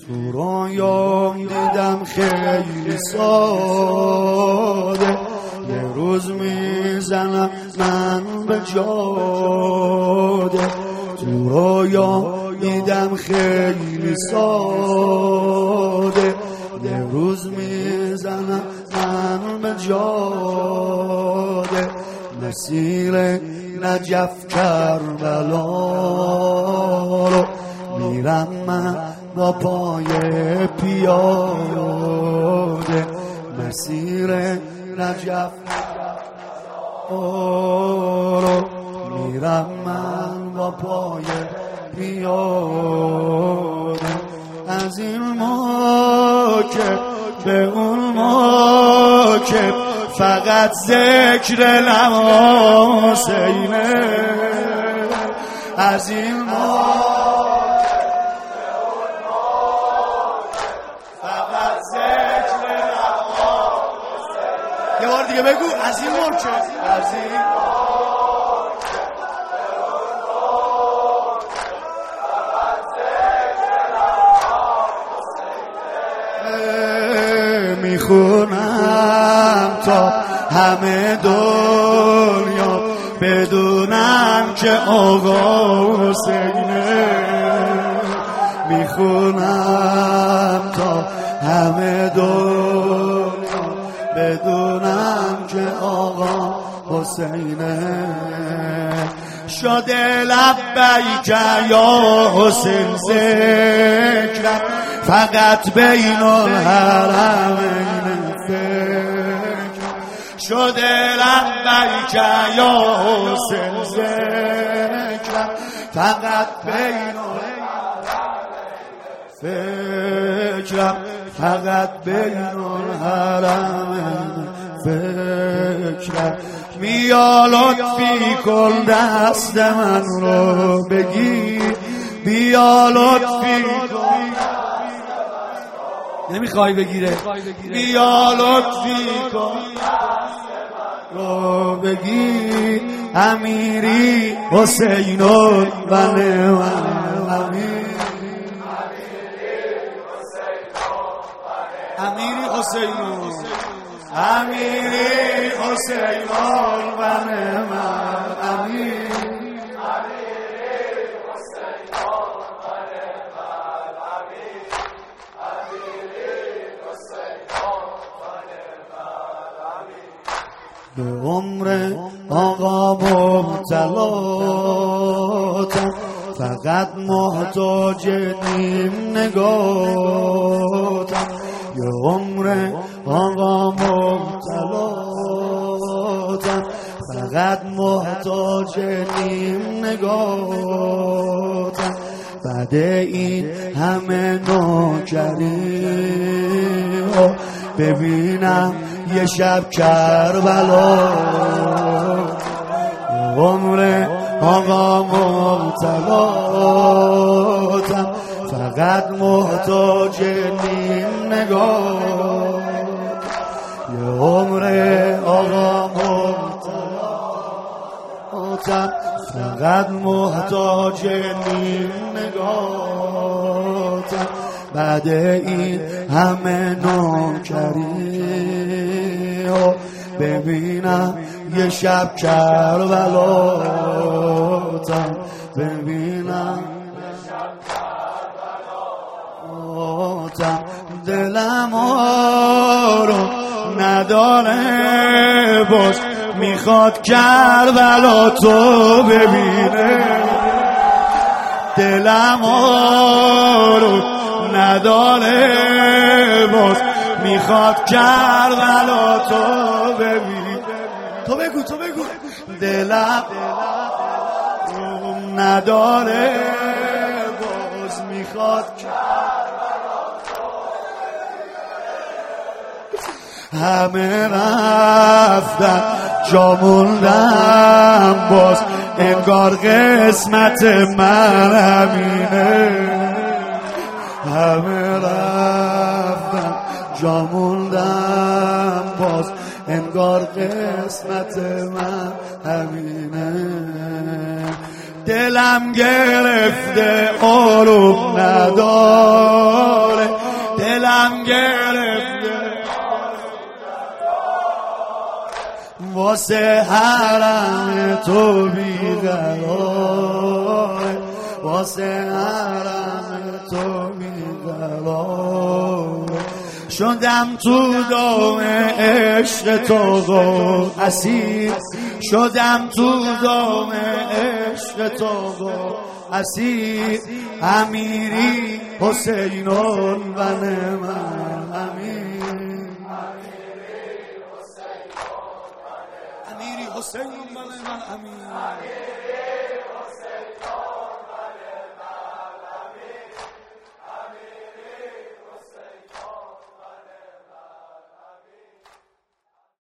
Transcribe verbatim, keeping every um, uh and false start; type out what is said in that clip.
تو رویام دیدم خیلی ساده، یه روز میزنم من به جاده. تو رویام دیدم خیلی ساده، یه روز میزنم من به جاده. مسیر نجف کربلا رو میرم من با پای پیاده. مسیر نجف رو میرم من با پای پیاده. از این موکب به اون موکب فقط ذکر لب حسینه. از این موکب به اون موکب فقط ذکر لب حسینه. یه بار دیگه بگو. از این موکب از این میخونم تا همه دنیا بدونم که آقا حسینه. میخونم تا همه دنیا بدونم که آقا حسینه. شده لبیک یا حسین ذکرم فقط بین الحرمین فکر. شده لبیک یا حسین ذکرم فقط بین الحرمین فکرم. فقط بین الحرمین فکرم. بیا لطفی کن دست من رو بگیر، بیا لطفی کن. نمیخوای بگیره. بیا لطفی کن رو بگیر. امیری حسینون و نعمت امیر. امیری حسینون امیری حسینون و نعمت امیر. به عمر آقا مبتلاتم فقط محتاج نیم نگاتم. یه عمر آقا مبتلاتم فقط محتاج نیم نگاتم. بعد این همه نوکری ها ببینم یه شب کربلا. عمر آقا مبتلاتم فقط محتاج نیم نگاه. یه عمر آقا مبتلاتم فقط محتاج نیم نگاهتم. بعد این همه نوکری ها ببینم یه شب کربلاتم. ببینم یه شب کربلاتم. دلم آروم نداره باز میخواد کربلا تو ببینه. دلم آروم نداره باز میخواد کربلا تو ببینه. تو بگو تو بگو. دلم آروم نداره باز میخواد کربلا تو ببینه. همه رفتن جا موندم باز انگار قسمت من همینه. همه رفتن جا موندم باز انگار قسمت من همینه. دلم گرفته آروم نداره دلم گرفته واسه حرم تو بیقرار واسه حرم تو بیقرار شدم تو دام عشق تو اسیر شدم تو دام عشق تو اسیر امیری حسینون بن من امیر امیری حسینون بن من امیر